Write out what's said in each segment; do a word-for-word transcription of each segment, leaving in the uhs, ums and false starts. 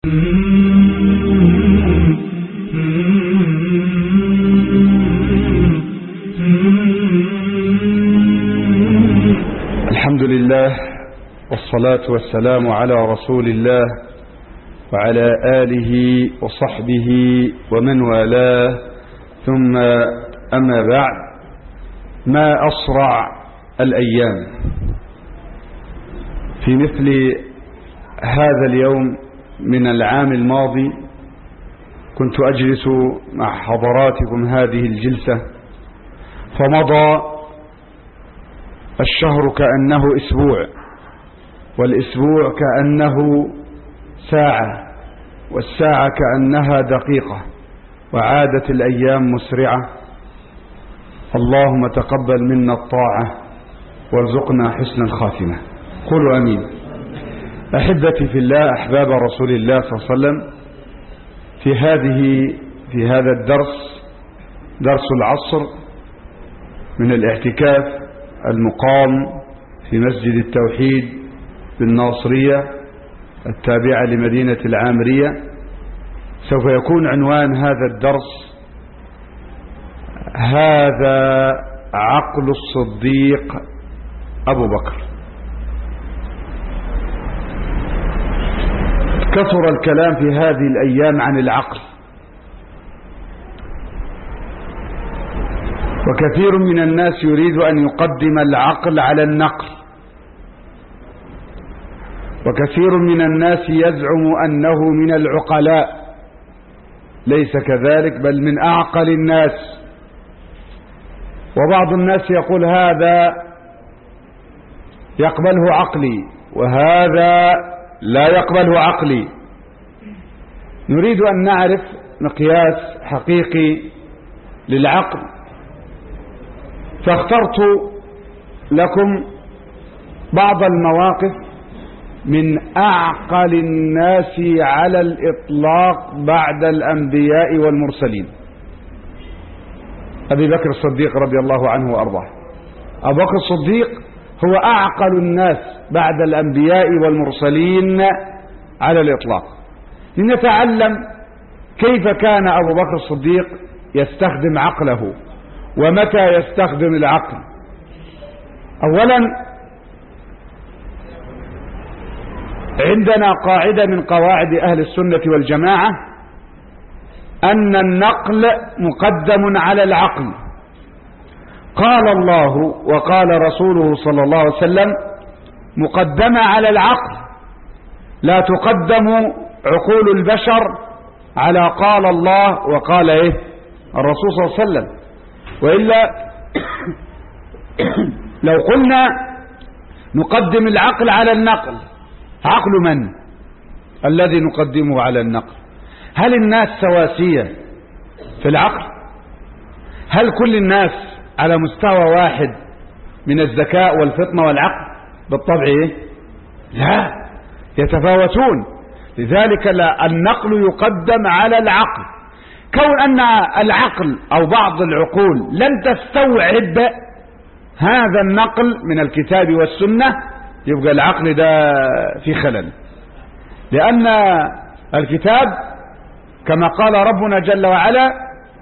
الحمد لله والصلاة والسلام على رسول الله وعلى آله وصحبه ومن والاه، ثم أما بعد. ما أسرع الأيام. في مثل هذا اليوم من العام الماضي كنت أجلس مع حضراتكم هذه الجلسة، فمضى الشهر كأنه أسبوع، والأسبوع كأنه ساعة، والساعة كأنها دقيقة، وعادت الأيام مسرعة. اللهم تقبل منا الطاعة وارزقنا حسن الخاتمة. قولوا أمين. أحبتي في الله، أحباب رسول الله صلى الله عليه وسلم، في هذه في هذا الدرس، درس العصر من الاعتكاف المقام في مسجد التوحيد بالناصرية التابعة لمدينة العامرية، سوف يكون عنوان هذا الدرس: هذا عقل الصديق أبو بكر. كثر الكلام في هذه الأيام عن العقل، وكثير من الناس يريد أن يقدم العقل على النقل، وكثير من الناس يزعم أنه من العقلاء. ليس كذلك، بل من أعقل الناس. وبعض الناس يقول هذا يقبله عقلي وهذا لا يقبله عقلي. نريد أن نعرف مقياس حقيقي للعقل، فاخترت لكم بعض المواقف من أعقل الناس على الإطلاق بعد الأنبياء والمرسلين. أبي بكر الصديق رضي الله عنه وأرضاه. أبو بكر الصديق هو أعقل الناس بعد الأنبياء والمرسلين على الإطلاق. لنتعلم كيف كان أبو بكر الصديق يستخدم عقله، ومتى يستخدم العقل. أولا، عندنا قاعدة من قواعد أهل السنة والجماعة أن النقل مقدم على العقل. قال الله وقال رسوله صلى الله عليه وسلم مقدمة على العقل، لا تقدم عقول البشر على قال الله وقال إيه الرسول صلى الله عليه وسلم. وإلا لو قلنا نقدم العقل على النقل، عقل من الذي نقدمه على النقل؟ هل الناس سواسية في العقل؟ هل كل الناس على مستوى واحد من الذكاء والفطنة والعقل؟ بالطبع إيه؟ لا، يتفاوتون. لذلك لا، النقل يقدم على العقل. كون أن العقل أو بعض العقول لن تستوعب هذا النقل من الكتاب والسنة، يبقى العقل ده في خلل. لأن الكتاب كما قال ربنا جل وعلا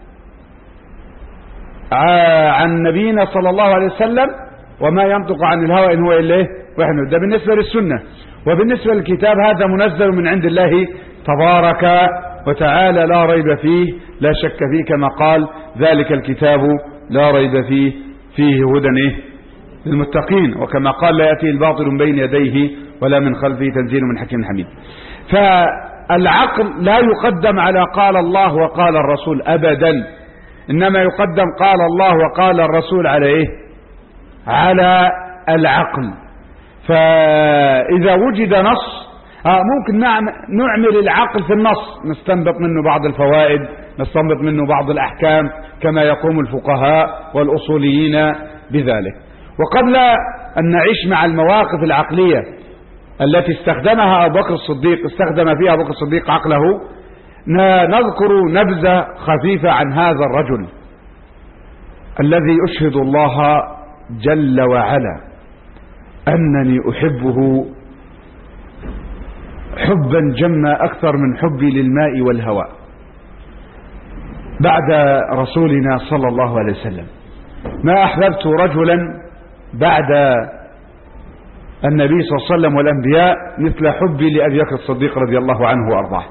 عن نبينا صلى الله عليه وسلم: وما ينطق عن الهوى إن هو إلا إيه وحي. ده بالنسبة للسنة. وبالنسبة للكتاب هذا منزل من عند الله تبارك وتعالى لا ريب فيه لا شك فيه، كما قال: ذلك الكتاب لا ريب فيه فيه هدى إيه للمتقين. وكما قال: لا يأتي الباطل من بين يديه ولا من خلفه تنزيل من حكيم حميد. فالعقل لا يقدم على قال الله وقال الرسول أبدا، إنما يقدم قال الله وقال الرسول على إيه؟ على العقل. فإذا وجد نص آه ممكن نعمل العقل في النص، نستنبط منه بعض الفوائد، نستنبط منه بعض الأحكام، كما يقوم الفقهاء والأصوليين بذلك. وقبل أن نعيش مع المواقف العقلية التي استخدمها أبو بكر الصديق استخدم فيها أبو بكر الصديق عقله، نذكر نبذة خفيفة عن هذا الرجل الذي أشهد الله جل وعلا أنني أحبه حبا جما أكثر من حبي للماء والهواء بعد رسولنا صلى الله عليه وسلم. ما أحببت رجلا بعد النبي صلى الله عليه وسلم والأنبياء مثل حبي لأبي بكر الصديق رضي الله عنه وأرضاه.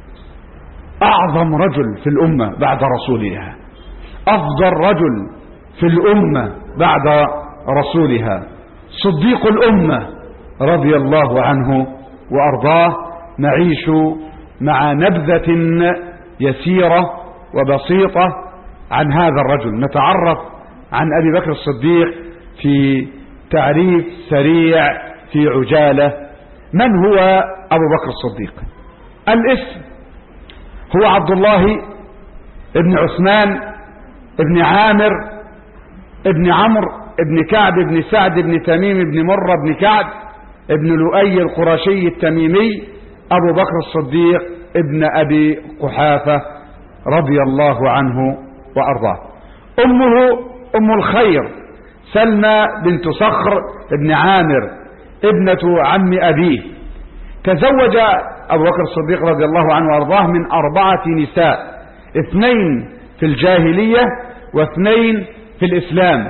أعظم رجل في الأمة بعد رسولها، أفضل رجل في الأمة بعد رسولها، صديق الأمة رضي الله عنه وأرضاه. نعيش مع نبذة يسيرة وبسيطة عن هذا الرجل، نتعرف عن أبي بكر الصديق في تعريف سريع في عجالة. من هو أبو بكر الصديق؟ الاسم هو عبد الله ابن عثمان ابن عامر ابن عمرو ابن كعب ابن سعد ابن تميم ابن مرة ابن كعب ابن لؤي القرشي التميمي أبو بكر الصديق ابن أبي قحافة رضي الله عنه وأرضاه. أمه أم الخير سلمى بنت صخر ابن عامر ابنة عم أبيه. تزوج أبو بكر الصديق رضي الله عنه وأرضاه من أربعة نساء، اثنين في الجاهلية واثنين في الإسلام.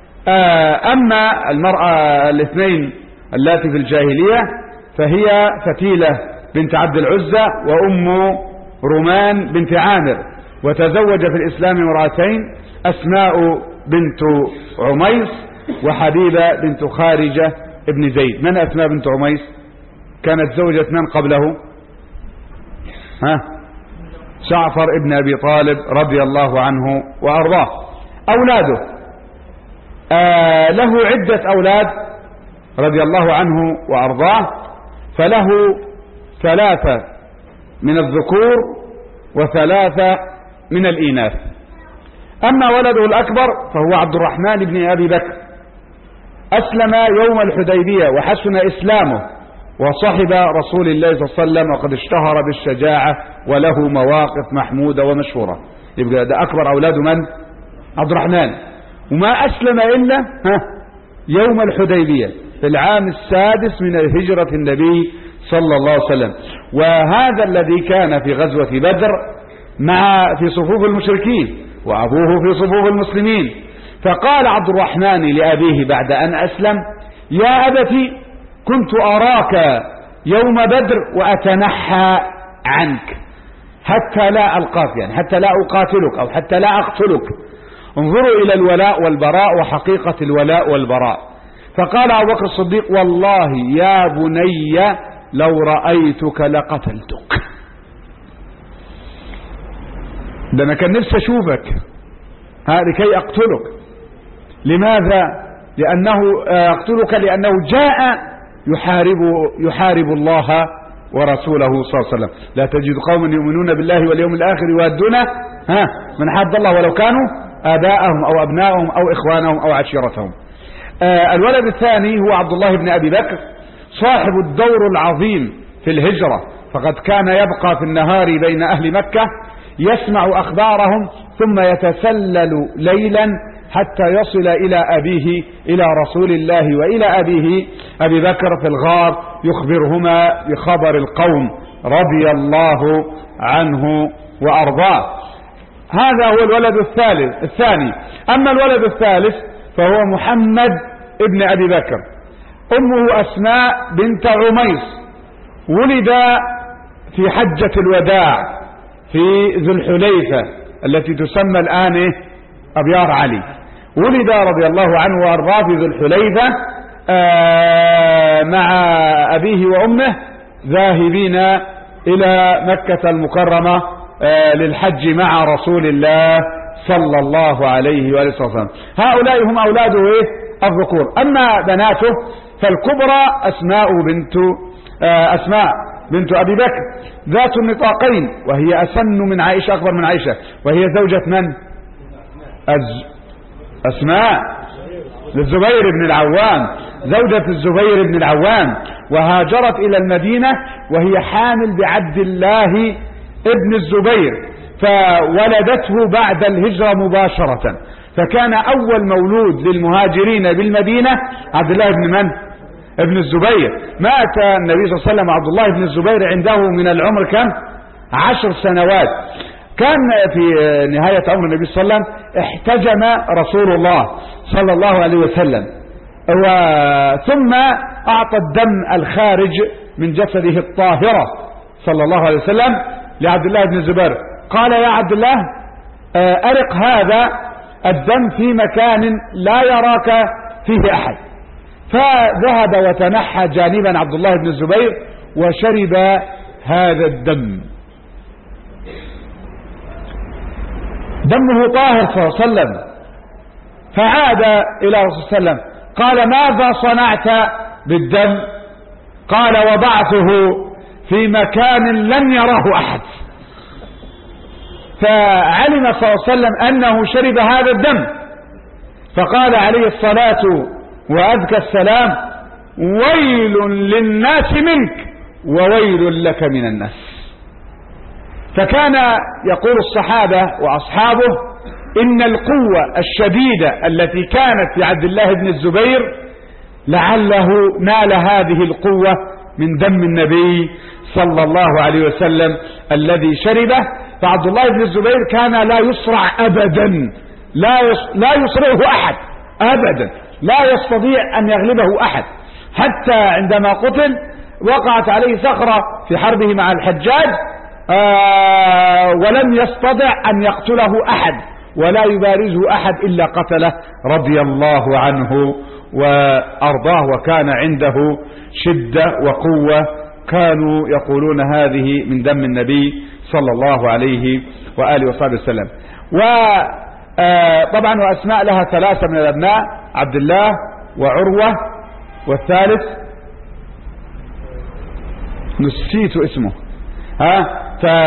أما المرأة الاثنين اللاتي في الجاهلية فهي فتيلة بنت عبد العزة وأم رومان بنت عامر. وتزوج في الإسلام امرأتين، أسماء بنت عميس وحبيبة بنت خارجة ابن زيد. من أسماء بنت عميس؟ كانت زوجة من قبله؟ ها؟ جعفر ابن أبي طالب رضي الله عنه وأرضاه. أولاده آه له عدة أولاد رضي الله عنه وأرضاه، فله ثلاثة من الذكور وثلاثة من الإناث. أما ولده الأكبر فهو عبد الرحمن بن أبي بكر، أسلم يوم الحديبية وحسن إسلامه وصحب رسول الله صلى الله عليه وسلم وقد اشتهر بالشجاعة وله مواقف محمودة ومشهورة. يبقى ده أكبر أولاد من؟ عبد الرحمن. وما أسلم إلا ها يوم الحديبية في العام السادس من هجرة النبي صلى الله عليه وسلم. وهذا الذي كان في غزوة بدر مع في صفوف المشركين وأبوه في صفوف المسلمين. فقال عبد الرحمن لأبيه بعد أن أسلم: يا أبتي كنت أراك يوم بدر وأتنحى عنك حتى لا ألقاك، يعني حتى لا أقاتلك أو حتى لا أقتلك. انظروا إلى الولاء والبراء وحقيقة الولاء والبراء. فقال أبو بكر الصديق: والله يا بني لو رأيتك لقتلتك. ده أنا كان نفسي أشوفك ها لكي أقتلك. لماذا؟ لأنه أقتلك لأنه جاء يحارب يحارب الله ورسوله صلى الله عليه وسلم. لا تجد قوما يؤمنون بالله واليوم الآخر يوادون ها من حد الله ولو كانوا آباءهم أو أبناءهم أو إخوانهم أو عشيرتهم. آه الولد الثاني هو عبد الله بن أبي بكر صاحب الدور العظيم في الهجرة، فقد كان يبقى في النهار بين أهل مكة يسمع أخبارهم ثم يتسلل ليلا حتى يصل إلى أبيه إلى رسول الله وإلى أبيه أبي بكر في الغار يخبرهما بخبر القوم رضي الله عنه وأرضاه. هذا هو الولد الثالث الثاني. أما الولد الثالث فهو محمد ابن أبي بكر، أمه أسماء بنت عميس، ولد في حجة الوداع في ذو الحليفة التي تسمى الآن أبيار علي. ولد رضي الله عنه وأرضاه في ذو الحليفة مع أبيه وأمه ذاهبين إلى مكة المكرمة للحج مع رسول الله صلى الله عليه وآله وسلم. هؤلاء هم أولاده الذكور. أما بناته فالكبرى أسماء بنت أسماء بنت أبي بكر ذات النطاقين، وهي أسن من عائشة، أكبر من عائشة، وهي زوجة من؟ أسماء للزبير بن العوام، زوجة الزبير بن العوام، وهاجرت إلى المدينة وهي حامل بعبد الله ابن الزبير، فولدته بعد الهجرة مباشرة. فكان أول مولود للمهاجرين بالمدينة عبد الله بن من؟ ابن الزبير. مات النبي صلى الله عليه وسلم عبد الله بن الزبير عنده من العمر كم؟ عشر سنوات. كان في نهاية عمر النبي صلى الله عليه وسلم احتجم رسول الله صلى الله عليه وسلم، ثم أعطى الدم الخارج من جسده الطاهرة صلى الله عليه وسلم لعبد الله بن الزبير. قال يا عبد الله أرق هذا الدم في مكان لا يراك فيه أحد. فذهب وتنحى جانبا عبد الله بن الزبير وشرب هذا الدم. دمه طاهر صلى الله عليه وسلم. فعاد إلى رسول الله صلى الله عليه وسلم قال ماذا صنعت بالدم؟ قال وضعته في مكان لم يراه أحد. فعلم صلى الله عليه وسلم أنه شرب هذا الدم، فقال عليه الصلاة وأزكى السلام ويل للناس منك وويل لك من الناس. فكان يقول الصحابة وأصحابه إن القوة الشديدة التي كانت في عبد الله بن الزبير لعله نال هذه القوة من دم النبي صلى الله عليه وسلم الذي شربه. فعبد الله بن الزبير كان لا يصرع أبدا، لا لا يصرعه أحد أبدا، لا يستطيع أن يغلبه أحد. حتى عندما قتل وقعت عليه صخرة في حربه مع الحجاج آه ولم يستطع أن يقتله أحد ولا يبارزه أحد إلا قتله رضي الله عنه وأرضاه. وكان عنده شدة وقوة، كانوا يقولون هذه من دم النبي صلى الله عليه وآله وصحبه وسلم. وطبعا وأسماء لها ثلاثة من الأبناء، عبد الله وعروة والثالث نسيت اسمه ها.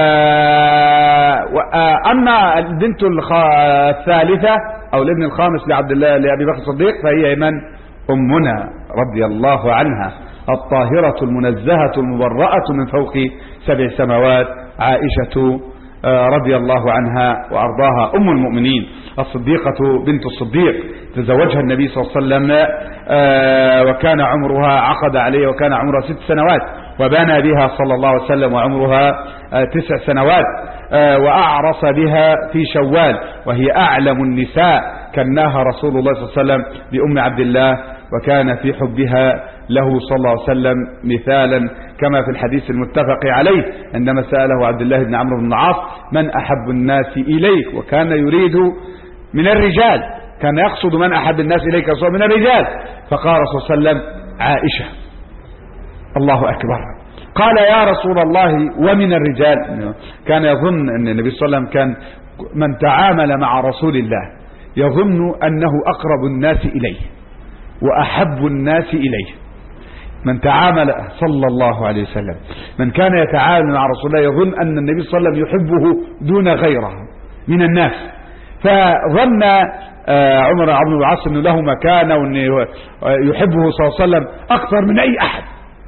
أما البنت الثالثة أو الابن الخامس لعبد الله لأبي بكر الصديق فهي من أمنا رضي الله عنها الطاهرة المنزهة المبرأة من فوق سبع سماوات، عائشة رضي الله عنها وأرضاها أم المؤمنين الصديقة بنت الصديق. تزوجها النبي صلى الله عليه وسلم وكان عمرها عقد عليه وكان عمرها ست سنوات، وبنى بها صلى الله عليه وسلم وعمرها تسع سنوات، وأعرس بها في شوال، وهي أعلم النساء. كناها رسول الله صلى الله عليه وسلم بأم عبد الله، وكان في حبها له صلى الله عليه وسلم مثالا كما في الحديث المتفق عليه عندما سأله عبد الله بن عمرو بن العاص من أحب الناس إليك، وكان يريد من الرجال، كان يقصد من أحب الناس إليك من الرجال، فقال صلى الله عليه وسلم عائشة. الله أكبر. قال يا رسول الله ومن الرجال؟ كان يظن أن النبي صلى الله عليه وسلم كان من تعامل مع رسول الله يظن أنه أقرب الناس إليه وأحب الناس إليه. من تعامل صلى الله عليه وسلم من كان يتعامل مع رسول الله يظن أن النبي صلى الله عليه وسلم يحبه دون غيره من الناس. فظن عمر بن العاص أنه له مكانة وأنه يحبه صلى الله عليه وسلم أكثر من أي أحد،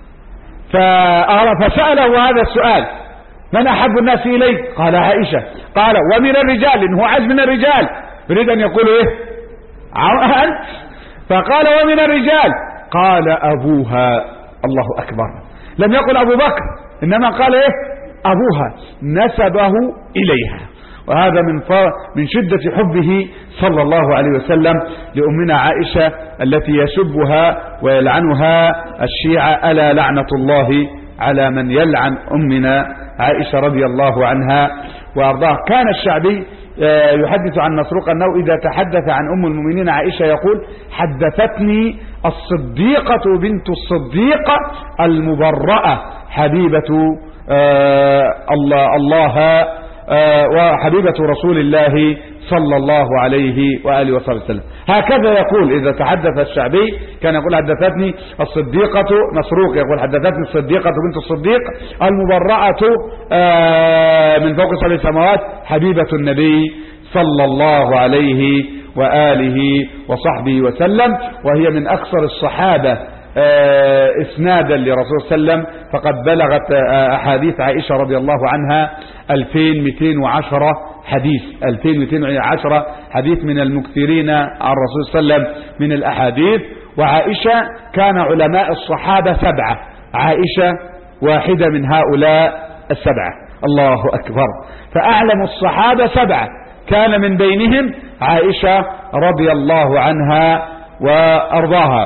فسأله هذا السؤال من أحب الناس إليك؟ قال عائشة. قال ومن الرجال، إنه عز من الرجال، يريد أن يقول إيه أنت؟ فقال ومن الرجال؟ قال أبوها. الله أكبر. لم يقل أبو بكر، إنما قال إيه أبوها، نسبه إليها. وهذا من من شدة حبه صلى الله عليه وسلم لأمنا عائشة التي يسبها ويلعنها الشيعة، ألا لعنة الله على من يلعن أمنا عائشة رضي الله عنها وأرضاها. كان الشعبي يحدث عن مسروق أنه إذا تحدث عن أم المؤمنين عائشة يقول حدثتني الصديقة بنت الصديق المبرأة حبيبة الله, الله وحبيبة رسول الله صلى الله عليه وآله وصحبه وسلم. هكذا يقول إذا تحدث الشعبي، كان يقول حدثتني الصديقة، مسروق يقول حدثتني الصديقة بنت الصديق المبرأة من فوق سبع سماوات حبيبة النبي صلى الله عليه وآله وصحبه وسلم، وهي من أكثر الصحابة اسنادا لرسول صلى الله عليه وسلم، فقد بلغت احاديث عائشة رضي الله عنها ألفين ومئتين وعشرة حديث، ألفين ومئتين وعشرة حديث من المكثرين عن الرسول صلى الله عليه وسلم من الاحاديث. وعائشة كان علماء الصحابة سبعة، عائشة واحدة من هؤلاء السبعة. الله أكبر. فأعلم الصحابة سبعة كان من بينهم عائشة رضي الله عنها وأرضاها.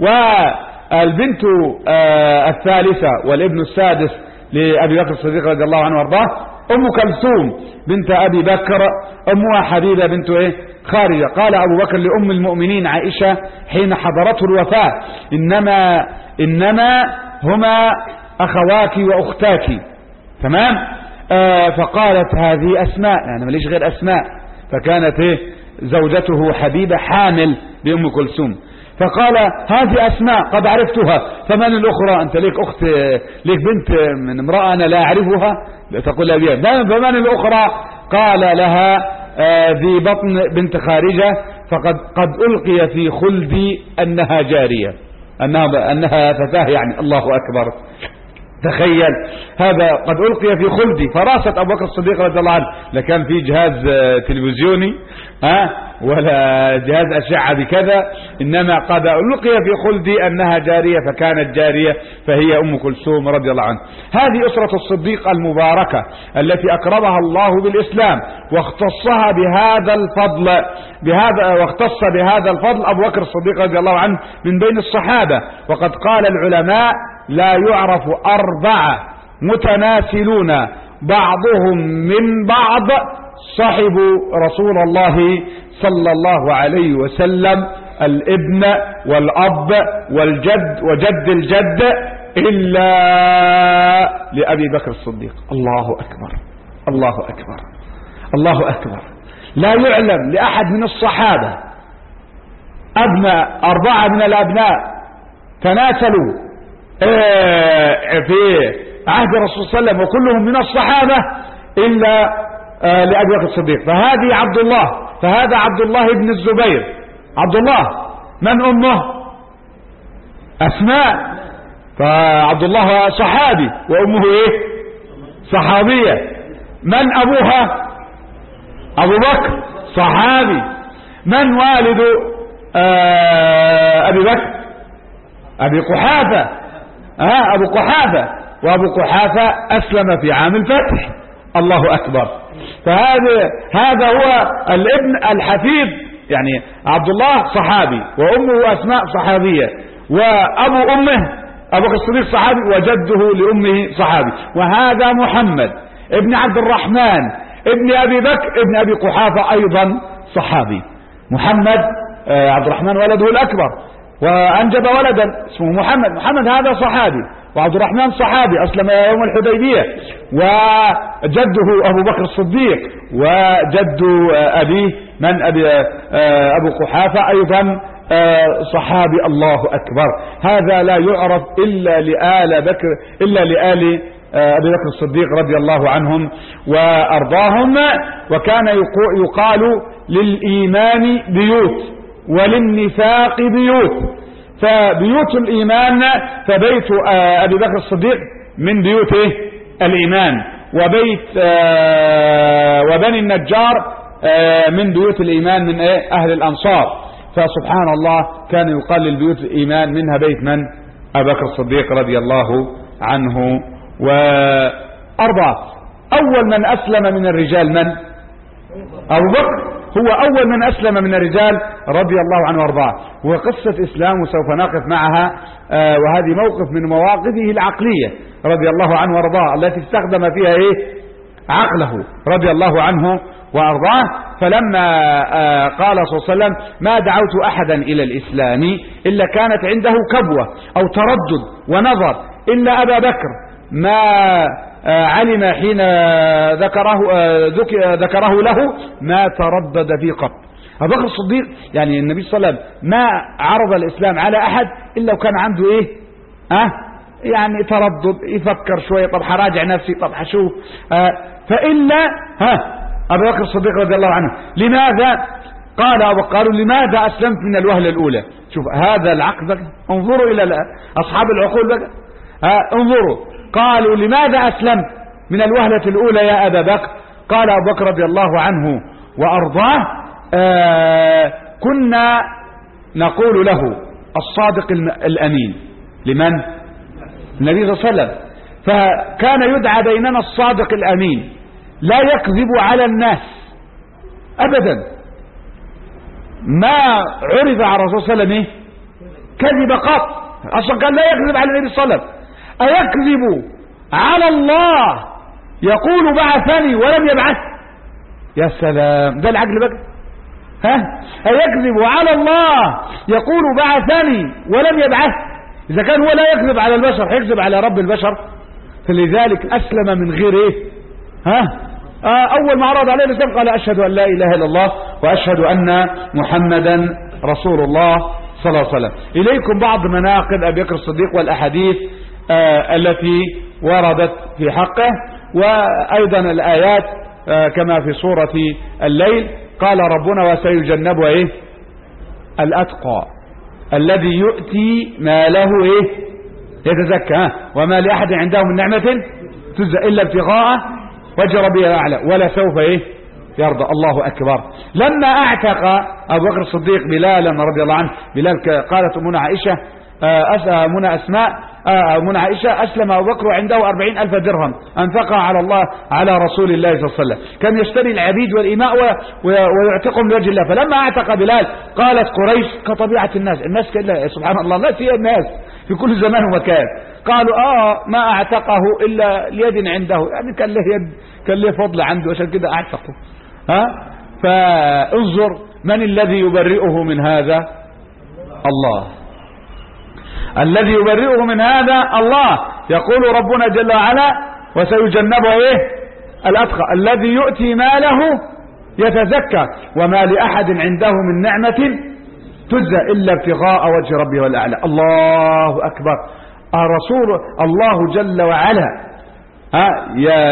والبنت الثالثة والابن السادس لأبي بكر الصديق رضي الله عنه وأرضاه أم كلثوم بنت أبي بكر، أمها حبيبة بنت إيه خارجة. قال أبو بكر لأم المؤمنين عائشة حين حضرته الوفاة إنما إنما هما أخواك وأختاك. تمام. آه فقالت هذه أسماء، يعني ماليش غير أسماء، فكانت إيه زوجته حبيبة حامل بأم كلثوم. فقال هذه أسماء قد عرفتها، فمن الأخرى؟ أنت ليك أخت، ليك بنت من امرأة أنا لا أعرفها، تقول لها بيها، فمن الأخرى؟ قال لها ذي آه بطن بنت خارجة، فقد قد ألقي في خلدي أنها جارية، أنها, أنها فتاة يعني. الله أكبر. تخيل هذا، قد ألقي في خلدي. فراسة أبو بكر الصديق رضي الله عنه، لا كان في جهاز تلفزيوني ها ولا جهاز أشعة بكذا، إنما قد ألقي في خلدي أنها جارية، فكانت جارية فهي أم كلثوم رضي الله عنها. هذه أسرة الصديق المباركة التي أكرمها الله بالإسلام واختصها بهذا الفضل بهذا واختص بهذا الفضل أبو بكر الصديق رضي الله عنه من بين الصحابة. وقد قال العلماء لا يعرف أربعة متناسلون بعضهم من بعض صحبوا رسول الله صلى الله عليه وسلم، الابن والأب والجد وجد الجد، إلا لأبي بكر الصديق. الله أكبر. الله أكبر. الله أكبر. لا يعلم لأحد من الصحابة أبناء أربعة من الأبناء تناسلوا في عهد الرسول صلى الله عليه وسلم وكلهم من الصحابة إلا لأبي بكر الصديق. فهذه عبد الله، فهذا عبد الله بن الزبير. عبد الله من أمه؟ أسماء. فعبد الله صحابي وأمه إيه صحابية. من أبوها؟ أبو بكر صحابي. من والد أبي بكر؟ أبي قحافة. آه أبو قحافة. وأبو قحافة أسلم في عام الفتح. الله أكبر. فهذا هذا هو الابن الحفيد، يعني عبد الله صحابي وأمه أسماء صحابية وأبو أمه أبو بكر الصديق صحابي وجده لأمه صحابي. وهذا محمد ابن عبد الرحمن ابن أبي بكر ابن أبي قحافة أيضا صحابي. محمد عبد الرحمن ولده الأكبر وأنجب ولدا اسمه محمد. محمد هذا صحابي وعبد الرحمن صحابي أسلم يوم الحديبية، وجده أبو بكر الصديق وجد أبيه من أبي أبو قحافة أيضا صحابي. الله أكبر. هذا لا يعرف إلا لآل بكر إلا لآل أبي بكر الصديق رضي الله عنهم وأرضاهم. وكان يقال للإيمان بيوت وللنفاق بيوت. فبيوت الإيمان فبيت أبي بكر الصديق من بيوت الإيمان، وبيت وبني النجار من بيوت الإيمان من أهل الأنصار. فسبحان الله كان يقال للبيوت الإيمان منها بيت من؟ أبي بكر الصديق رضي الله عنه وأرضاه. أول من أسلم من الرجال من؟ أبو بكر. هو أول من أسلم من الرجال رضي الله عنه وارضاه. وقصة إسلامه سوف نقف معها، آه وهذه موقف من مواقفه العقلية رضي الله عنه وارضاه التي استخدم فيها إيه؟ عقله رضي الله عنه وارضاه. فلما آه قال صلى الله عليه وسلم ما دعوت أحدا إلى الإسلام إلا كانت عنده كبوة أو تردد ونظر إلا أبا بكر، ما علم حين ذكره ذكره له ما تردد في قط. أبو بكر الصديق يعني النبي صلى الله عليه وسلم ما عرض الإسلام على أحد إلا وكان عنده إيه أه يعني تردد، يفكر شوية، طب حراجع نفسي، طب حشوف أه فإلا ها أبو بكر الصديق رضي الله عنه. لماذا؟ قال أبو قالوا لماذا أسلمت من الوهلة الأولى؟ شوف هذا العقل بقى. انظروا إلى أصحاب العقول بقى. أه انظروا قالوا لماذا أسلمت من الوهلة الأولى يا أبا بكر؟ قال أبو بكر رضي الله عنه وأرضاه آه كنا نقول له الصادق الأمين. لمن؟ النبي صلى الله عليه وسلم. فكان يدعى بيننا الصادق الأمين، لا يكذب على الناس أبدا. ما عرف على الرسول صلى الله عليه وسلم كذب قط، أصلا كان لا يكذب على النبي صلى الله عليه وسلم. أيكذب على الله يقول بعثني ولم يبعث؟ يا سلام، ده العقل بقى. ها، أيكذب على الله يقول بعثني ولم يبعث؟ إذا كان هو لا يكذب على البشر هيكذب على رب البشر. فلذلك أسلم من غير إيه؟ ها؟ آه أول ما عرض عليه الإسلام قال أشهد أن لا إله إلا الله وأشهد أن محمدا رسول الله صلى الله عليه وسلم. إليكم بعض مناقب أبي بكر الصديق والأحاديث آه التي وردت في حقه، وأيضا الآيات آه كما في سورة الليل. قال ربنا وسيجنبها إيه؟ الأتقى الذي يؤتي ماله إيه؟ يتزكى. ها؟ وما لأحد عنده من نعمة تجزى إلا ابتغاء وجه ربه الأعلى ولا سوف إيه؟ يرضى. الله أكبر. لما اعتق أبو بكر الصديق بلالا رضي الله عنه، بلال قالت أمنا عائشة آه أمنا أسماء آه أمنا عائشة أسلم أبو بكر عنده أربعين ألف درهم أنفقها على الله على رسول الله صلى الله عليه وسلم. كان يشتري العبيد والإماء ويعتقهم لوجه الله. فلما اعتق بلال قالت قريش كطبيعة الناس، الناس كلها سبحان الله، الناس هي الناس في كل زمان ومكان. قالوا آه ما اعتقه إلا ليد عنده، يعني كان له يد، كان له فضل عنده عشان كده اعتقه. ها؟ فانظر من الذي يبرئه من هذا؟ الله. الذي يبرئه من هذا الله. يقول ربنا جل وعلا وسيجنبه ايه؟ الأتقى الذي يؤتي ماله يتزكى وما لأحد عنده من نعمة تجزى إلا ابتغاء وجه ربه والأعلى. الله أكبر. الرسول الله جل وعلا ها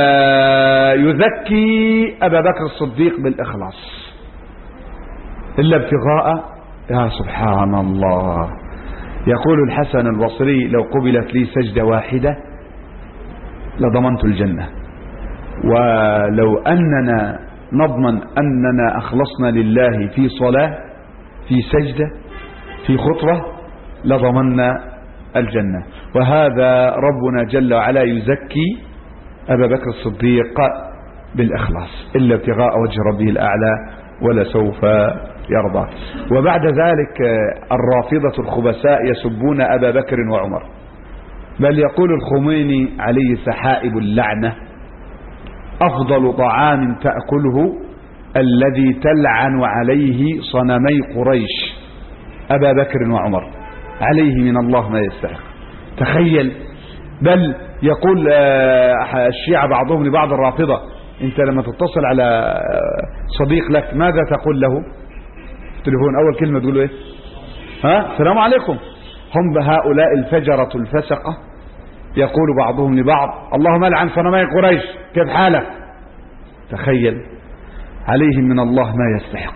يذكي أبا بكر الصديق بالإخلاص إلا ابتغاء. يا سبحان الله. يقول الحسن البصري لو قبلت لي سجدة واحدة لضمنت الجنة. ولو أننا نضمن أننا أخلصنا لله في صلاة في سجدة في خطوة لضمنا الجنة. وهذا ربنا جل وعلا يزكي أبا بكر الصديق بالإخلاص إلا ابتغاء وجه ربه الأعلى ولسوف يرضى. وبعد ذلك الرافضة الخبثاء يسبون أبا بكر وعمر، بل يقول الخميني عليه سحائب اللعنة أفضل طعام تأكله الذي تلعن عليه صنمي قريش أبا بكر وعمر، عليه من الله ما يستحق. تخيل. بل يقول الشيعة بعضهم لبعض الرافضة انت لما تتصل على صديق لك ماذا تقول له؟ التليفون اول كلمة تقول له ايه؟ ها السلام عليكم. هم هؤلاء الفجرة الفسقة يقول بعضهم لبعض اللهم لعن صنمي قريش كيف حالك؟ تخيل. عليهم من الله ما يستحق.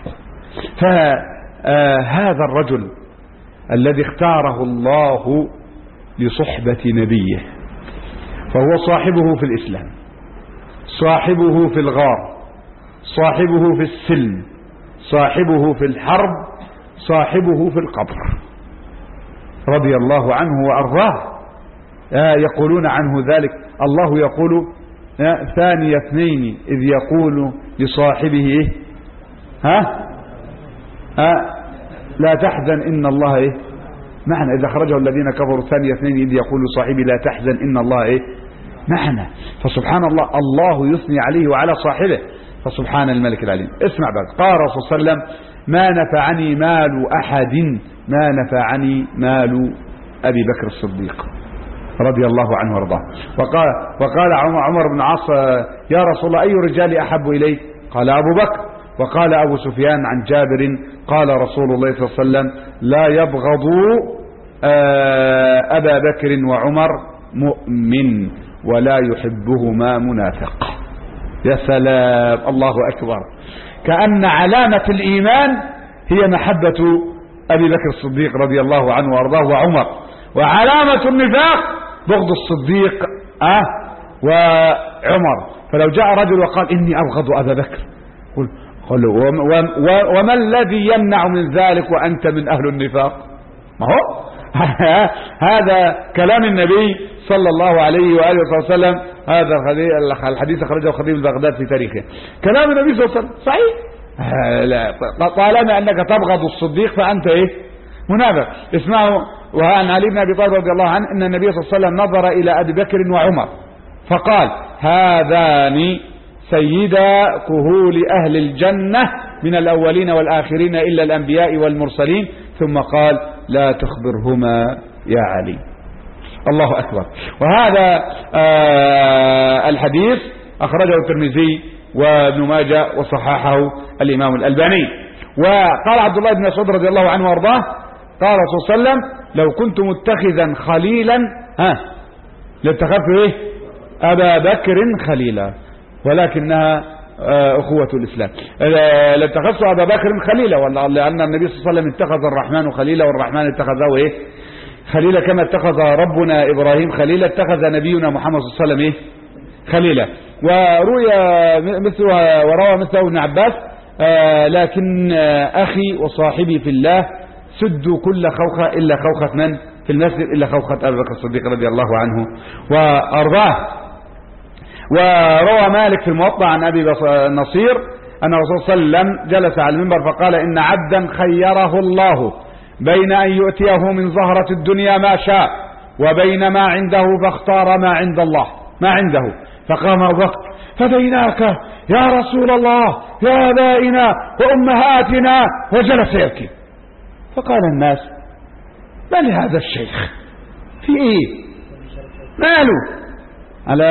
فهذا الرجل الذي اختاره الله لصحبة نبيه فهو صاحبه في الإسلام، صاحبه في الغار، صاحبه في السلم، صاحبه في الحرب، صاحبه في القبر، رضي الله عنه وأرضاه. يقولون عنه ذلك الله يقول ثاني اثنين إذ يقول لصاحبه إيه؟ ها؟ ها؟ لا تحزن إن الله إيه؟ معنا. إذا خرجه الذين كفروا ثاني اثنين إذ يقول لصاحبه لا تحزن إن الله إيه؟ معنا. فسبحان الله الله يثني عليه وعلى صاحبه، فسبحان الملك العليم. اسمع بعد. قال رسول الله صلى الله عليه وسلم ما نفعني مال أحد ما نفعني مال أبي بكر الصديق رضي الله عنه وارضاه. وقال, وقال عمر بن العاص يا رسول الله أي رجال أحب إليك؟ قال أبو بكر. وقال أبو سفيان عن جابر قال رسول الله صلى الله عليه وسلم لا يبغض أبا بكر وعمر مؤمن ولا يحبهما منافق. يا سلام. الله أكبر. كأن علامة الإيمان هي محبة أبي بكر الصديق رضي الله عنه وأرضاه وعمر، وعلامة النفاق بغض الصديق أه وعمر. فلو جاء رجل وقال إني أبغض أبا بكر قل قل وما الذي يمنع من ذلك وأنت من أهل النفاق؟ اهو هذا كلام النبي صلى الله عليه وآله وسلم. هذا الحديث أخرجه خطيب بغداد في تاريخه. كلام النبي صلى الله عليه وسلم صحيح. طالما أنك تبغض الصديق فأنت إيه منافق. اسمعوا. وعن علي بن أبي طالب رضي الله عنه أن النبي صلى الله عليه وسلم نظر إلى أبي بكر وعمر فقال هذان سيدا كهول أهل الجنة من الأولين والآخرين إلا الأنبياء والمرسلين، ثم قال لا تخبرهما يا علي. الله أكبر. وهذا آه الحديث أخرجه الترمذي وابن ماجه وصححه الإمام الألباني. وقال عبد الله بن مسعود رضي الله عنه وارضاه قال صلى الله عليه وسلم لو كنت متخذا خليلا ها لاتخذت ايه أبا بكر خليلا، ولكنها أخوة الإسلام. لاتخذت أبا بكر خليلا لأن النبي صلى الله عليه وسلم اتخذ الرحمن خليلا والرحمن اتخذه ايه خليلا، كما اتخذ ربنا إبراهيم خليلا اتخذ نبينا محمد صلى الله عليه وسلم ايه خليلا. وروي مثل وروى مثله ابن عباس آه لكن آه أخي وصاحبي في الله سدوا كل خوخة إلا خوخة من في المسجد إلا خوخة أبي بكر الصديق رضي الله عنه وأرضاه. وروى مالك في الموطأ عن أبي نصير أن الرسول صلى الله عليه وسلم جلس على المنبر فقال إن عبدا خيره الله بين أن يؤتيه من زهرة الدنيا ما شاء وبين ما عنده فاختار ما عند الله ما عنده، فقام أبو بكر فديناك يا رسول الله يا آبائنا وأمهاتنا وجلس يبكي. فقال الناس ما لهذا الشيخ في ايه ماله؟ على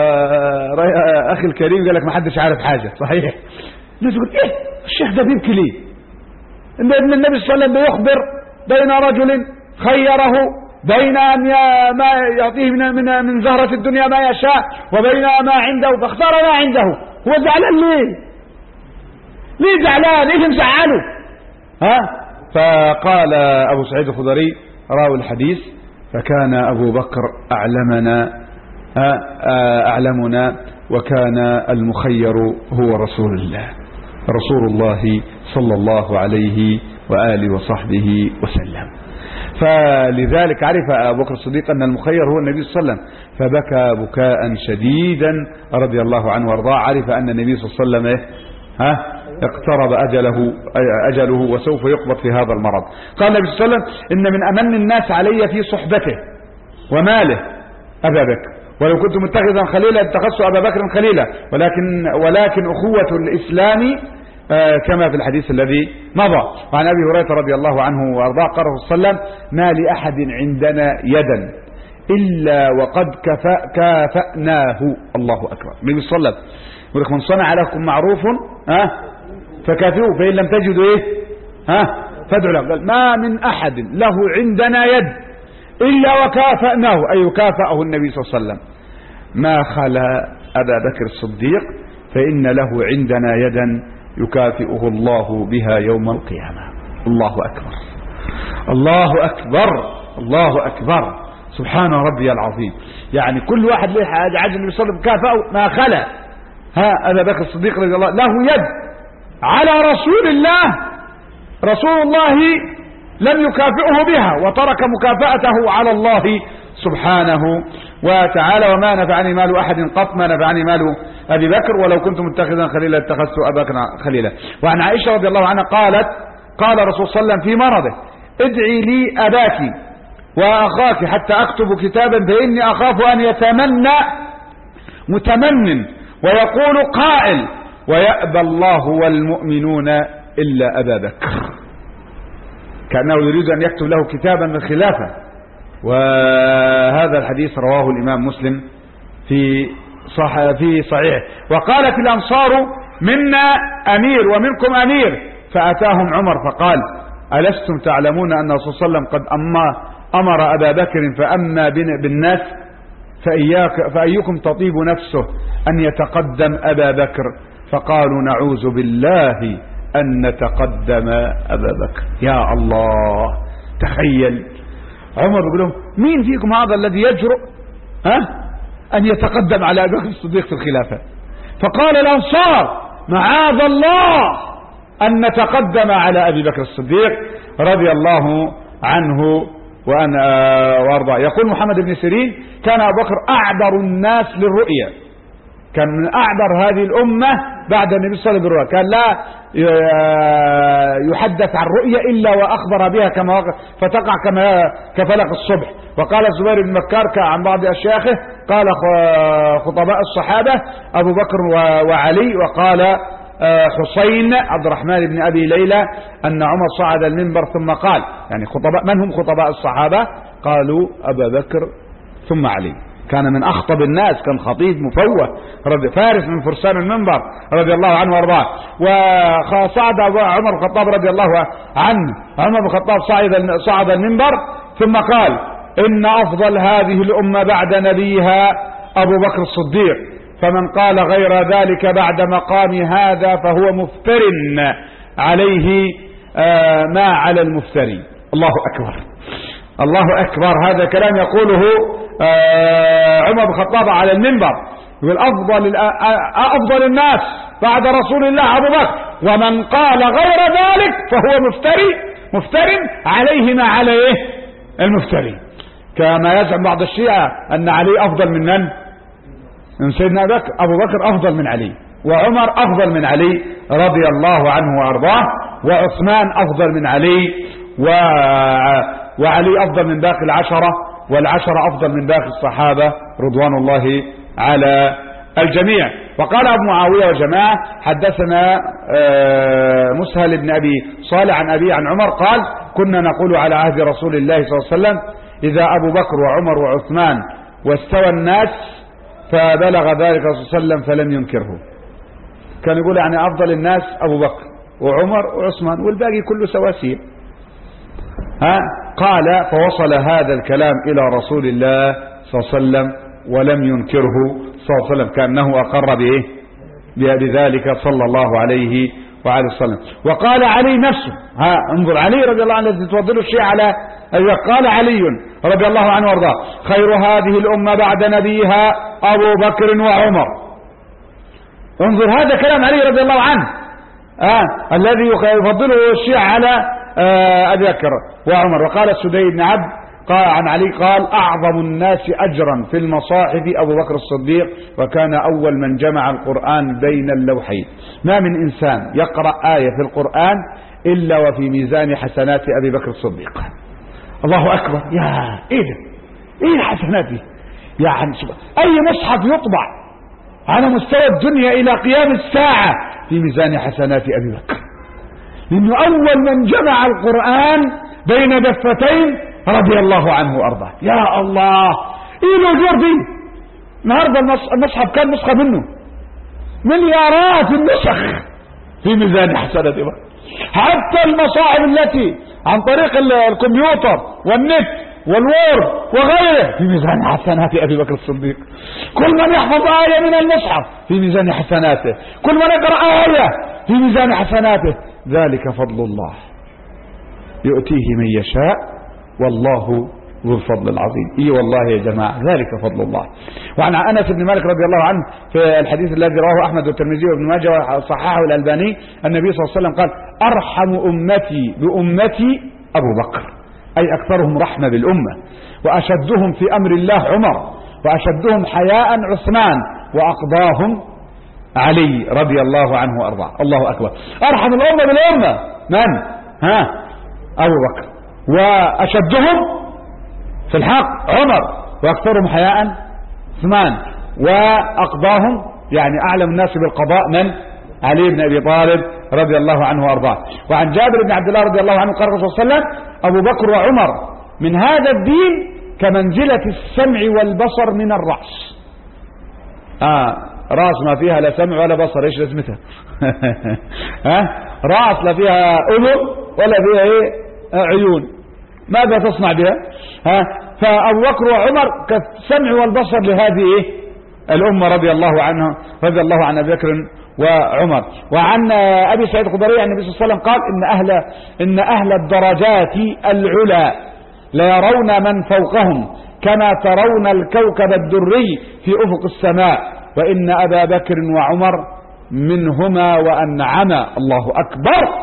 اخي الكريم قال لك ما حدش عارف حاجة صحيح. الناس يقول ايه الشيخ ده بيبكي ليه؟ ان النبي صلى الله عليه وسلم بيخبر بين رجل خيره بين ان ما يعطيه من من من زهرة الدنيا ما يشاء وبين ما عنده فاختار ما عنده. هو زعلان ليه؟ ليه زعلان؟ ايه مزعله؟ ها؟ فقال ابو سعيد الخدري راوي الحديث فكان ابو بكر اعلمنا اعلمنا وكان المخير هو رسول الله رسول الله صلى الله عليه وآله وصحبه وسلم. فلذلك عرف أبو بكر الصديق أن المخير هو النبي صلى الله عليه وسلم فبكى بكاء شديدا رضي الله عنه وارضاه. عرف أن النبي صلى الله عليه وسلم ها اقترب أجله, أجله وسوف يقبض في هذا المرض. قال النبي صلى الله عليه وسلم إن من أمن الناس علي في صحبته وماله أبا بكر، ولو كنت متخذا خليلا اتخذت أبا بكر خليلا، ولكن ولكن أخوة الإسلام آه كما في الحديث الذي مضى. وعن أبي هريرة رضي الله عنه وأرضاه قال صلى الله عليه وسلم ما لأحد عندنا يدا إلا وقد كفأ كافأناه. الله أكبر. النبي صلى الله عليه وسلم يقول لك من صنع لكم معروف ها فكافئوه فإن لم تجدوا ايه ها فادعوا له. قال ما من أحد له عندنا يد إلا وكافأناه أي يكافأه النبي صلى الله عليه وسلم. ما خلا أبا بكر الصديق فإن له عندنا يدا يكافئه الله بها يوم القيامة. الله أكبر الله أكبر الله أكبر سبحان ربي العظيم. يعني كل واحد له حاجة عجل النبي صلى الله عليه وسلم كافأه ما خلا ها أبا بكر الصديق رضي الله له يد على رسول الله رسول الله لم يكافئه بها وترك مكافأته على الله سبحانه وتعالى. وما نفعني مال أحد قط ما نفعني مال أبي بكر ولو كنت متخذا خليلا اتخذت أبا بكر خليلا. وعن عائشة رضي الله عنها قالت قال رسول صلى الله عليه وسلم في مرضه ادعي لي أباك وأخاك حتى أكتب كتابا فإني أخاف أن يتمنى متمن ويقول قائل ويأبى الله والمؤمنون إلا أبا بكر، كأنه يريد أن يكتب له كتابا من خلافه. وهذا الحديث رواه الإمام مسلم في صح في صحيح. وقالت الأنصار منا أمير ومنكم أمير فأتاهم عمر فقال ألستم تعلمون أن الرسول صلى الله عليه وسلم قد أمر أبا بكر فأما بالناس فإياك فأيكم تطيب نفسه أن يتقدم أبا بكر؟ فقالوا نعوذ بالله أن نتقدم أبا بكر. يا الله تخيل عمر بيقول لهم مين فيكم هذا الذي يجرؤ ها أن يتقدم على أبي بكر الصديق في الخلافة؟ فقال الأنصار معاذ الله أن نتقدم على أبي بكر الصديق رضي الله عنه وأنا وأرضاه. يقول محمد بن سيرين كان أبو بكر أعبر الناس للرؤيا، كان من أعبر هذه الأمة بعد النبي صلى الله عليه وسلم بالرؤيا، كان لا يحدث عن رؤيا إلا وأخبر بها كما فتقع كما كفلق الصبح. وقال الزبير بن مكار عن بعض أشياخه قال خطباء الصحابة أبو بكر وعلي، وقال حسين عبد الرحمن بن أبي ليلى أن عمر صعد المنبر ثم قال، يعني خطباء من هم خطباء الصحابة؟ قالوا أبا بكر ثم علي، كان من أخطب الناس، كان خطيب مفوه فارس من فرسان المنبر رضي الله عنه وارضاه. وصعد عمر بن الخطاب رضي الله عنه، عمر بن الخطاب صعد صعد المنبر ثم قال إن أفضل هذه الأمة بعد نبيها أبو بكر الصديق، فمن قال غير ذلك بعد مقام هذا فهو مفتر عليه ما على المفتري. الله أكبر، الله أكبر. هذا كلام يقوله عمر بن الخطاب على المنبر، يقول أفضل أفضل الناس بعد رسول الله أبو بكر، ومن قال غير ذلك فهو مفتري مفتر عليه ما عليه المفتري. كما يزعم بعض الشيعة أن علي أفضل من من؟ من سيدنا أبو بكر. أبو بكر أفضل من علي، وعمر أفضل من علي رضي الله عنه وأرضاه، وعثمان أفضل من علي، و... وعلي أفضل من باقي العشرة، والعشرة أفضل من باقي الصحابة رضوان الله على الجميع. وقال أبو معاوية وجماعة حدثنا مسهل بن أبي صالح عن أبي عن عمر قال كنا نقول على عهد رسول الله صلى الله عليه وسلم إذا أبو بكر وعمر وعثمان واستوى الناس فبلغ ذلك صلى الله عليه وسلم فلم ينكره. كان يقول يعني أفضل الناس أبو بكر وعمر وعثمان والباقي كله سواسية. ها قال فوصل هذا الكلام إلى رسول الله صلى الله عليه وسلم ولم ينكره صلى الله عليه وسلم، كأنه أقر بإيه بذلك صلى الله عليه وعلى وسلم. وقال علي نفسه، ها انظر علي رضي الله عنه الذي تفضل الشيء على أيوة، قال علي رضي الله عنه وارضاه خير هذه الأمة بعد نبيها أبو بكر وعمر. انظر هذا كلام علي رضي الله عنه آه الذي يفضله الشيء على آه أبي بكر وعمر. وقال السدي بن عبد قال عن علي قال أعظم الناس أجرا في المصاحف أبو بكر الصديق، وكان أول من جمع القرآن بين اللوحين. ما من إنسان يقرأ آية في القرآن إلا وفي ميزان حسنات أبي بكر الصديق. الله أكبر، يا إيه ده؟ إيه الحسنات دي؟ يعني أي مصحف يطبع على مستوى الدنيا إلى قيام الساعة في ميزان حسنات أبي بكر، لأنه أول من جمع القرآن بين دفتين رضي الله عنه وأرضاه. يا الله، إيه الأجور دي؟ النهارده المصحف كان نسخة منه مليارات النسخ في ميزان حسنات أبي بكر. حتى المصاحف التي عن طريق الكمبيوتر والنت والوورد وغيره في ميزان حسنات أبي بكر الصديق. كل من يحفظ آية من المصحف في ميزان حسناته، كل من يقرأ آية في ميزان حسناته. ذلك فضل الله يؤتيه من يشاء والله ذو الفضل العظيم. اي والله يا جماعة ذلك فضل الله. وعن أنس بن مالك رضي الله عنه في الحديث الذي رواه أحمد والترمذي وابن ماجه وصححه الألباني النبي صلى الله عليه وسلم قال أرحم أمتي بأمتي أبو بكر، أي أكثرهم رحمة بالأمة، وأشدهم في أمر الله عمر، وأشدهم حياء عثمان، وأقضاهم علي رضي الله عنه وأرضاه. الله أكبر. أرحم الأمة بالأمة من؟ ها أبو بكر، وأشدهم في الحق عمر، وأكثرهم حياء عثمان، وأقضاهم يعني أعلم الناس بالقضاء من؟ علي بن أبي طالب رضي الله عنه وأرضاه. وعن جابر بن عبد الله رضي الله عنه قال الرسول صلى الله عليه وسلم أبو بكر وعمر من هذا الدين كمنزلة السمع والبصر من الرأس. آه راس ما فيها لا سمع ولا بصر، ايش لازمتها؟ ها راس لا فيها أذن ولا فيها ايه عيون، ماذا تصنع بها؟ ها فأبو بكر وعمر كالسمع والبصر لهذه ايه الأمة رضي الله عنها رضي الله عن أبي بكر وعمر. وعن أبي سعيد الخدري عن النبي صلى الله عليه وسلم قال إن أهل إن أهل الدرجات العلى ليرون من فوقهم كما ترون الكوكب الدري في أفق السماء، وإن أبا بكر وعمر منهما وأنعما. الله أكبر،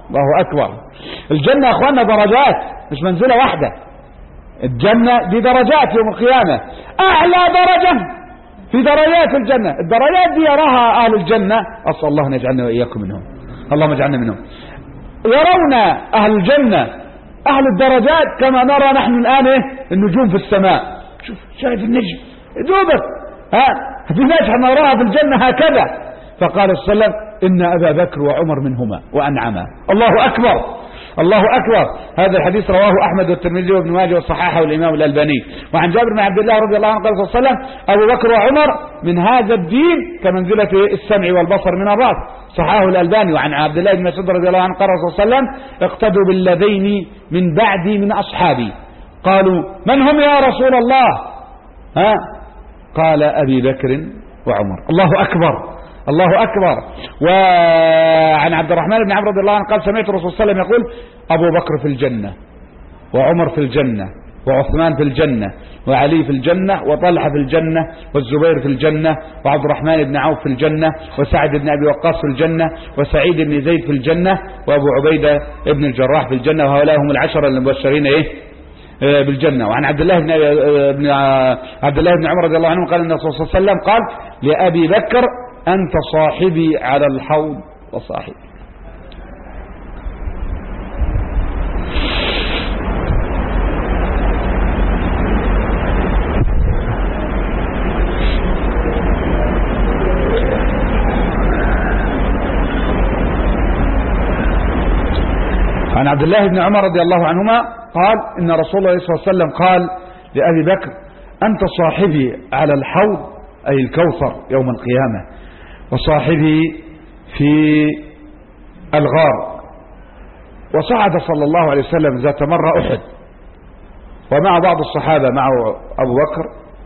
الله أكبر. الجنة يا أخوانا درجات، مش منزلة واحدة. الجنة دي درجات يوم القيامة، أعلى درجة في درجات الجنة. الدرجات دي يراها أهل الجنة، أسأل الله أن يجعلنا وإياكم منهم، اللهم اجعلنا منهم. يرون أهل الجنة أهل الدرجات كما نرى نحن الآن إيه؟ النجوم في السماء. شوف شايف النجم دوبك، ها في ناس نراها في الجنة هكذا. فقال صلى الله عليه وسلم إن أبا بكر وعمر منهما وأنعما. الله أكبر، الله أكبر. هذا الحديث رواه أحمد والترمذي وابن ماجه وصححه الإمام الألباني. وعن جابر بن عبد الله رضي الله عنه قال صلى الله عليه وسلم أبو بكر وعمر من هذا الدين كمنزلة السمع والبصر من الرأس، صححه الألباني. وعن عبد الله بن مسعود رضي الله عنه قال صلى الله عليه وسلم اقتدوا بالذين من بعدي من أصحابي. قالوا من هم يا رسول الله؟ ها قال أبي بكر وعمر. الله أكبر، الله أكبر. وعن عبد الرحمن بن عمرو رضي الله عنه قال سمعت الرسول صلى الله عليه وسلم يقول أبو بكر في الجنة، وعمر في الجنة، وعثمان في الجنة، وعلي في الجنة، وطلحة في الجنة، والزبير في الجنة، وعبد الرحمن بن عوف في الجنة، وسعد بن أبي وقاص في الجنة، وسعيد بن زيد في الجنة، وأبو عبيدة بن الجراح في الجنة. وهؤلاء هم العشرة المبشرين إيه بالجنة. وعن عبد الله بن عبد الله بن عمر رضي الله عنه قال ان الرسول صلى الله عليه وسلم قال لأبي بكر أنت صاحبي على الحوض وصاحبي. عن عبد الله بن عمر رضي الله عنهما قال إن رسول الله صلى الله عليه وسلم قال لأبي بكر أنت صاحبي على الحوض أي الكوثر يوم القيامة، وصاحبي في الغار. وصعد صلى الله عليه وسلم ذات مرة أحد ومع بعض الصحابة معه أبو بكر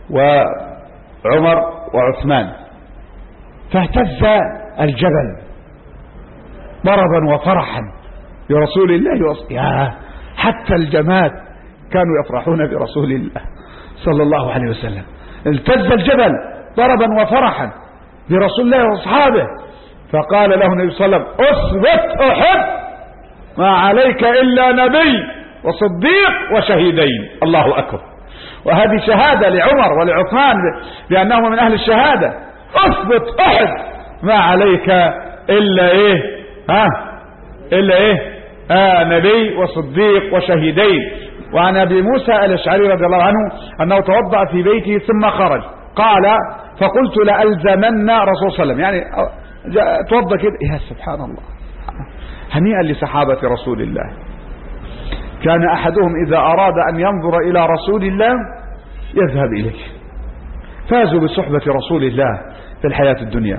وعمر وعثمان، فاهتز الجبل ضربا وفرحا برسول الله وصحبه. حتى الجماد كانوا يفرحون برسول الله صلى الله عليه وسلم. التز الجبل ضربا وفرحا برسول الله واصحابه. فقال له النبي صلى الله عليه وسلم اثبت احب ما عليك الا نبي وصديق وشهيدين. الله اكبر. وهذه شهاده لعمر ولعثمان بانهم من اهل الشهاده. اثبت احب ما عليك الا ايه ها الا ايه آه نبي وصديق وشهيدين. وعن ابي موسى الاشعري رضي الله عنه انه توضأ في بيته ثم خرج قال فقلت لألزمن رسول صلى الله عليه وسلم، يعني توضأ كده. يا سبحان الله، هنيئا لصحابة رسول الله. كان احدهم اذا اراد ان ينظر الى رسول الله يذهب اليه. فازوا بصحبة رسول الله في الحياة الدنيا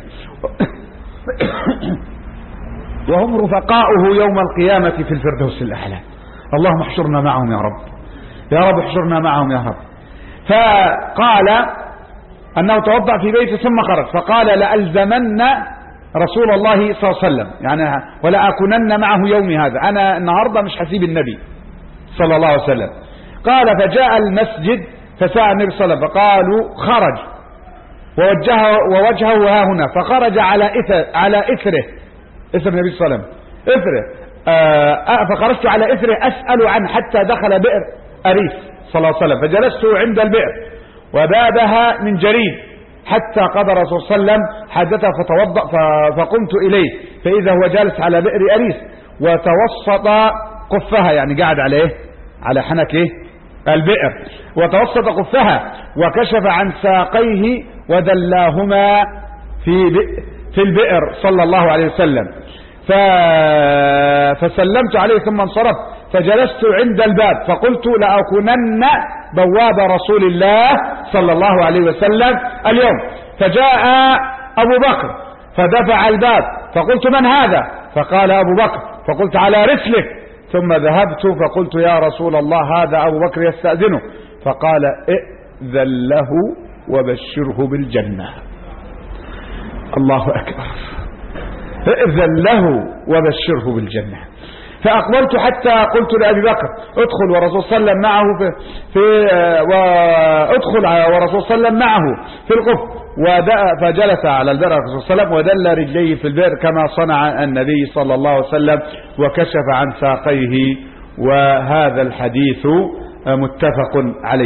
وهم رفقاؤه يوم القيامة في الفردوس الأعلى. اللهم احشرنا معهم يا رب، يا رب احشرنا معهم يا رب. فقال أنه توضأ في بيته ثم خرج فقال لألزمن رسول الله صلى الله عليه وسلم، يعني ولا أكونن معه يومي هذا، أنا النهاردة مش حسيب النبي صلى الله عليه وسلم. قال فجاء المسجد فسأل النبي صلى الله عليه وسلم فقالوا خرج ووجهه ووجهه ها هنا، فخرج على إثر على إثره إثر النبي صلى الله عليه وسلم إثره آه فخرجت على إثره أسأل عنه حتى دخل بئر أريس صلى الله عليه وسلم، فجلست عند البئر وبابها من جريد حتى قضى الرسول صلى الله عليه وسلم حاجته فتوضأ فقمت إليه فإذا هو جالس على بئر أريس وتوسط قفها، يعني قاعد على إيه على حنك إيه البئر، وتوسط قفها وكشف عن ساقيه ودلاهما في بئر في البئر صلى الله عليه وسلم. ف... فسلمت عليه ثم انصرفت فجلست عند الباب فقلت لأكونن بواب رسول الله صلى الله عليه وسلم اليوم. فجاء أبو بكر فدفع الباب فقلت من هذا؟ فقال أبو بكر فقلت على رسلك. ثم ذهبت فقلت يا رسول الله هذا أبو بكر يستأذنه. فقال ائذن له وبشره بالجنة. الله أكبر. ائذن له وبشره بالجنة. فأقبلت حتى قلت لأبي بكر ادخل ورسول صلى الله عليه وسلم معه في, في وادخل ورسول صلى الله عليه وسلم معه في القف فجلس على البئر صلى الله عليه وسلم ودل رجليه في البئر كما صنع النبي صلى الله عليه وسلم وكشف عن ساقيه. وهذا الحديث متفق عليه.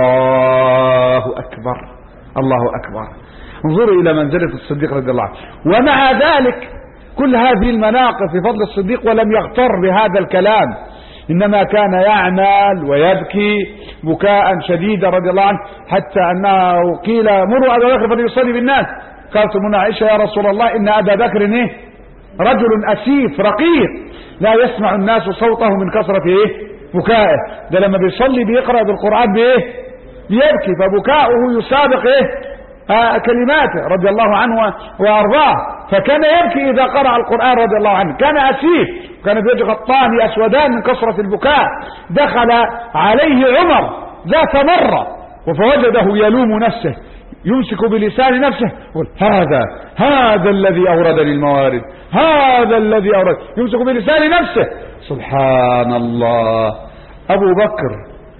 الله أكبر الله أكبر. انظروا إلى منزلة الصديق رضي الله عنه. ومع ذلك كل هذه المناقب في فضل الصديق ولم يغتر بهذا الكلام، إنما كان يعمل ويبكي بكاء شديدا رضي الله عنه، حتى أنه قيل مروا أبا بكر فليصلي بالناس. قالت أمنا عائشة يا رسول الله إن أبا بكر إيه؟ رجل أسيف رقيق لا يسمع الناس صوته من كثرة إيه؟ بكائه. ده لما بيصلي بيقرأ بالقرآن بإيه؟ بيبكي، فبكاؤه يسابق إيه؟ آه كلماته رضي الله عنه وأرضاه. فكان يبكي إذا قرأ القرآن رضي الله عنه، كان أسيف، كان بيجي غطان أسودان من كثرة البكاء. دخل عليه عمر ذات مرة فوجده يلوم نفسه، يمسك بلسان نفسه يقول هذا هذا الذي أوردني الموارد، هذا الذي أورد، يمسك بلسان نفسه. سبحان الله. أبو بكر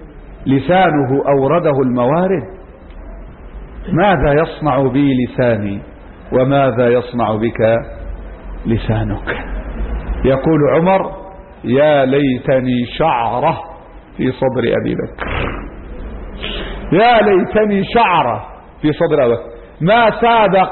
لسانه أورده الموارد. ماذا يصنع بي لساني وماذا يصنع بك لسانك؟ يقول عمر يا ليتني شعرة في صدر أبي بكر، يا ليتني شعرة في صدر أبي بكر. ما سابق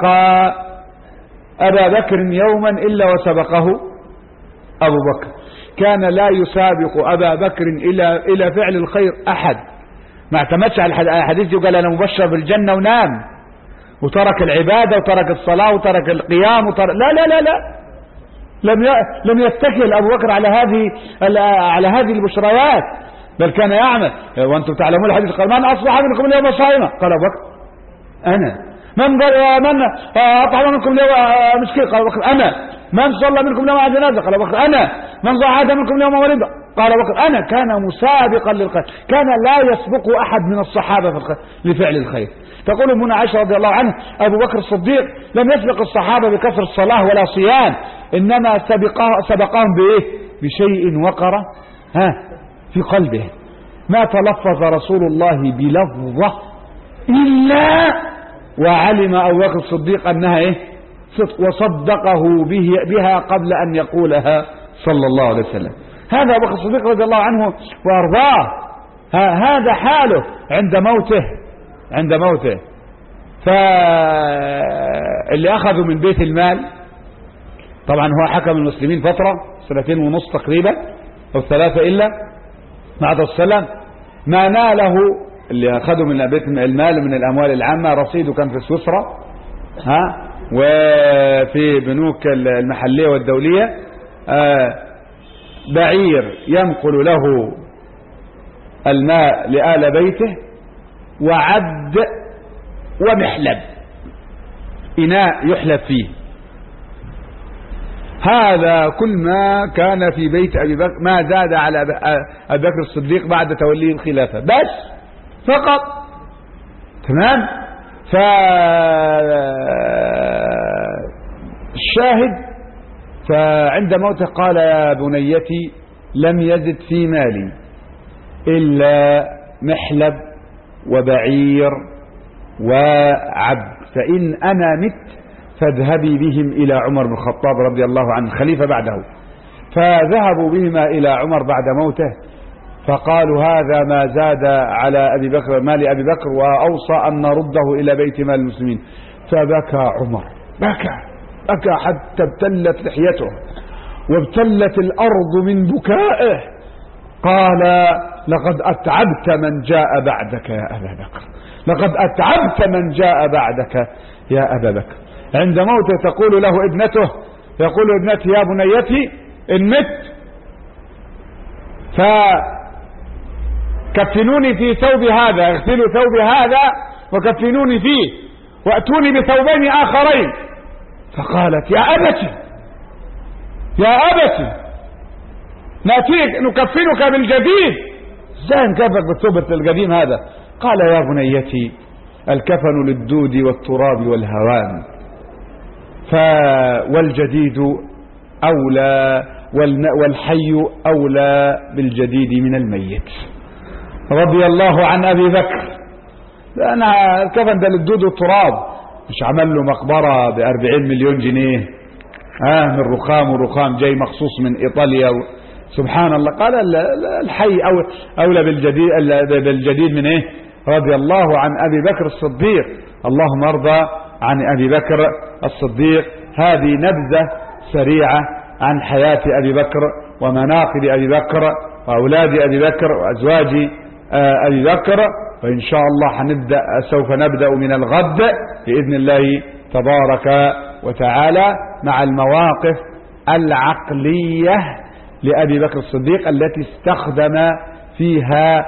أبا بكر يوما إلا وسبقه أبو بكر. كان لا يسابق أبا بكر إلى إلى فعل الخير أحد. ما اعتمدش على الحديث وقال أنا مبشر بالجنة ونام وترك العبادة وترك الصلاة وترك القيام وترك لا لا لا لا لم ي... لم يتكل أبو بكر على هذه على هذه البشريات، بل كان يعمل. وأنتم تعلمون الحديث قال من أصبح منكم اليوم صائما؟ قال أبو بكر أنا. من من أطعم منكم اليوم مسكين؟ قال أبو بكر أنا. من صلى منكم اليوم على جنازة؟ قال أبو بكر أنا. من ضاعد منكم اليوم مريضا؟ قال أبو بكر أنا. كان مسابقا للخير، كان لا يسبق أحد من الصحابة في الخير لفعل الخير. تقول أمنا عائشة رضي الله عنها أبو بكر الصديق لم يسبق الصحابة بكثرة الصلاة ولا صيام، إنما سبقه سبقهم بإيه؟ بشيء وقر ها في قلبه. ما تلفظ رسول الله بلفظة إلا وعلم أبو بكر الصديق أنها إيه؟ صدق، وصدقه به بها قبل أن يقولها صلى الله عليه وسلم. هذا أبو بكر الصديق رضي الله عنه وأرضاه. هذا حاله عند موته عند موته فاللي أخذوا من بيت المال، طبعا هو حكم المسلمين فترة سنتين ونص تقريبا أو ثلاثة إلا بعد السلام. ما ناله اللي أخذوا من بيت المال من الأموال العامة رصيده كان في سويسرا ها وفي بنوك المحلية والدولية، آه بعير ينقل له الماء لآل بيته، وعد ومحلب إناء يحلب فيه. هذا كل ما كان في بيت أبي بكر، ما زاد على أبي بكر الصديق بعد توليه الخلافة بس فقط. تمام. فالشاهد فعند موته قال يا بنيتي لم يزد في مالي إلا محلب وبعير وعبد، فإن أنا مت فاذهبي بهم إلى عمر بن الخطاب رضي الله عنه خليفة بعده. فذهبوا بهما إلى عمر بعد موته فقالوا هذا ما زاد على أبي بكر مال أبي بكر، وأوصى أن نرده إلى بيت مال المسلمين. فبكى عمر بكى بكى حتى ابتلت لحيته وابتلت الأرض من بكائه. قال لقد أتعبت من جاء بعدك يا أبا بكر، لقد أتعبت من جاء بعدك يا أبا بكر. عند موته تقول له ابنته يقول ابنتي يا بنيتي إن مت فكفنوني في ثوب هذا، اغسلوا ثوب هذا وكفنوني فيه وأتوني بثوبين آخرين. فقالت يا أبتي يا أبتي نأتيك نكفنك بالجديد. ازاي نكفك بالثوب القديم هذا؟ قال يا بنيتي الكفن للدود والتراب والهوان، ف والجديد أولى والحي أولى بالجديد من الميت. رضي الله عن أبي بكر. لأن الكفن ده للدود والتراب، مش عمل له مقبرة بأربعين مليون جنيه آه من رخام، ورخام جاي مخصوص من إيطاليا. سبحان الله. قال الحي أولى بالجديد, بالجديد من إيه؟ رضي الله عن أبي بكر الصديق. اللهم ارضى عن أبي بكر الصديق. هذه نبذة سريعة عن حياة أبي بكر ومناقب أبي بكر وأولاد أبي بكر وأزواج أبي بكر. وإن شاء الله هنبدأ سوف نبدأ من الغد بإذن الله تبارك وتعالى مع المواقف العقلية لأبي بكر الصديق التي استخدم فيها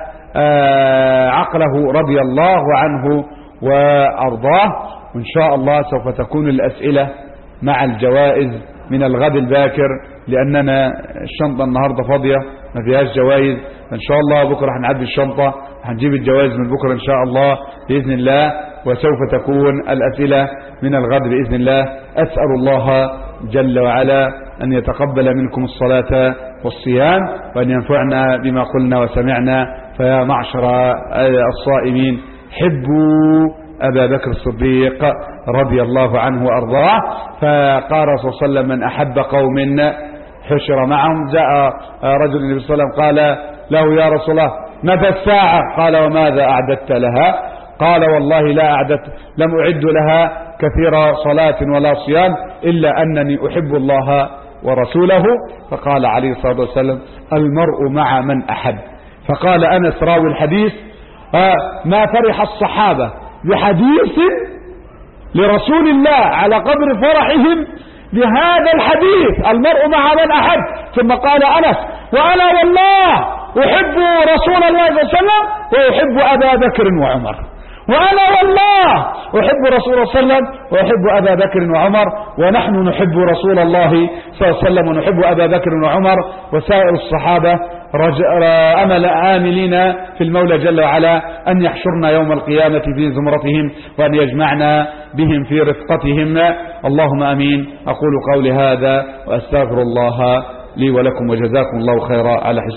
عقله رضي الله عنه وأرضاه. وإن شاء الله سوف تكون الأسئلة مع الجوائز من الغد الباكر، لأننا الشنطة النهاردة فاضية ما فيهاش جوائز. إن شاء الله بكرة هنعدي الشنطة، هنجيب الجوائز من بكرة إن شاء الله بإذن الله، وسوف تكون الأسئلة من الغد بإذن الله. أسأل الله جل وعلا أن يتقبل منكم الصلاة والصيام، وأن ينفعنا بما قلنا وسمعنا. فيا معشر الصائمين حبوا أبا بكر الصديق رضي الله عنه وأرضاه. فقال رسول الله صلى الله عليه وسلم من أحب قوم حشر معهم. جاء رجل النبي صلى الله عليه وسلم قال له يا رسول الله متى الساعة؟ قال وماذا أعددت لها؟ قال والله لا أعددت لم أعد لها كثير صلاة ولا صيام إلا أنني أحب الله ورسوله. فقال عليه الصلاة والسلام المرء مع من أحب. فقال أنس راوي الحديث آه ما فرح الصحابة بحديث لرسول الله على قدر فرحهم بهذا الحديث المرء مع من أحب. ثم قال أنس وأنا والله أحب رسول الله صلى الله عليه وسلم وأحب أبا بكر وعمر، وأنا والله أحب رسول الله صلى الله عليه وسلم وأحب أبا بكر وعمر، ونحن نحب رسول الله صلى الله عليه وسلم ونحب أبا بكر وعمر وسائر الصحابة أمل آملين في المولى جل وعلا أن يحشرنا يوم القيامة في زمرتهم وأن يجمعنا بهم في رفقتهم. اللهم أمين. أقول قولي هذا وأستغفر الله لي ولكم، وجزاكم الله خيرا على حسن